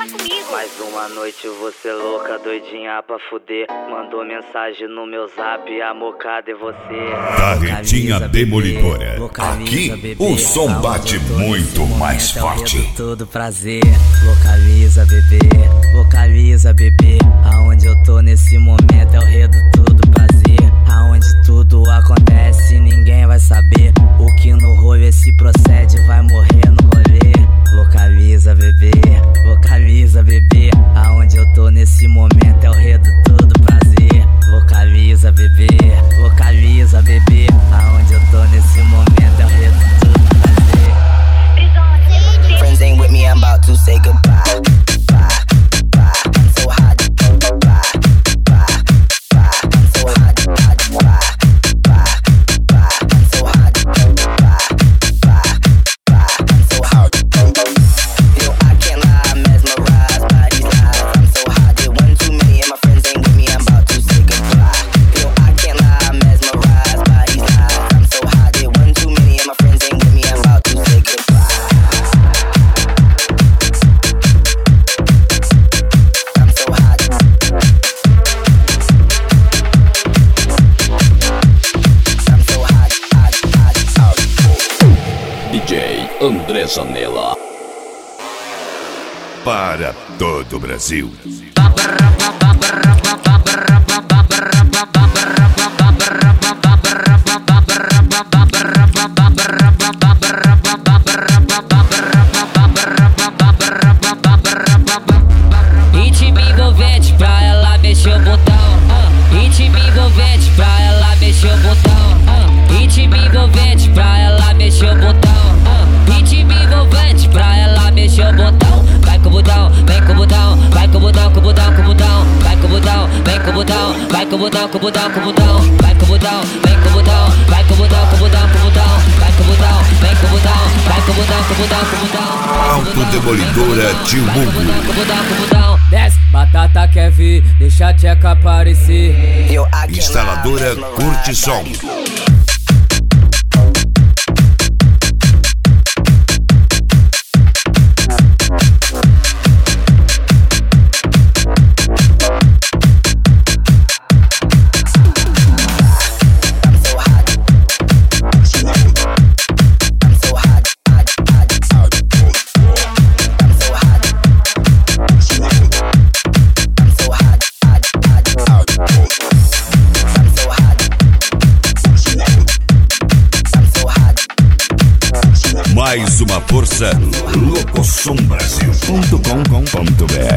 fala comigo. Mais uma noite você louca, doidinha pra fuder. Mandou mensagem no meu zap, a mocada é você. Carretinha demolidora. Aqui o som bate muito mais forte. Todo prazer, vocaliza bebê, vocaliza bebê. Aonde eu tô nesse momento é o rei do todo prazer. Aonde tudo acontece ninguém vai saber. O que no rolê se procede vai morrer no rolê. Vocaliza bebê, vocaliza bebê. Aonde eu tô nesse momento é o rei do todo prazer. Vocaliza bebê, vocaliza bebê. Aonde eu tô nesse momento é o rei do todo prazer. Friends ain't with me, I'm about to say goodbye. Bye, bye. I'm so hot. Bye, bye, bye. I'm so hot. Bye, bye, bye. I'm so hot. Bye, bye, bye. I'm so hot. Yo, I can't lie, I'm mesmerized by these lies. I'm so hot, did one too many and my friends ain't with me, I'm about to say goodbye. Yo, I can't lie, I'm mesmerized by these lies. I'm so hot, did one too many and my friends ain't with me, I'm about to say goodbye. I'm so hot. I'm so hot, hot, hot, hot. DJ André Zanella. Para todo o Brasil. Ritmo envolvente pra ela mexer o botão. Ritmo envolvente pra ela mexer o botão. Ritmo envolvente pra ela mexer o botão. Ritmo envolvente pra ela mexer o botão. Vai com o botão, vem com o botão, vai com o botão, com o botão, com o botão. Vai com o botão, vem com o botão, vai com o botão, com o botão, com o botão. Vai com o botão, vem com o botão, vai com o botão, com o botão, com o botão. Vai com o botão, vem com o botão, vai com o botão, com o botão, com o botão. Autodemolidora Timbugo. Desce, batata quer vir, deixa a tcheca aparecer. Yo, I can't lie, Instaladora mesmerized Curte Som. by these Mais uma força. Locosombrasil.com.br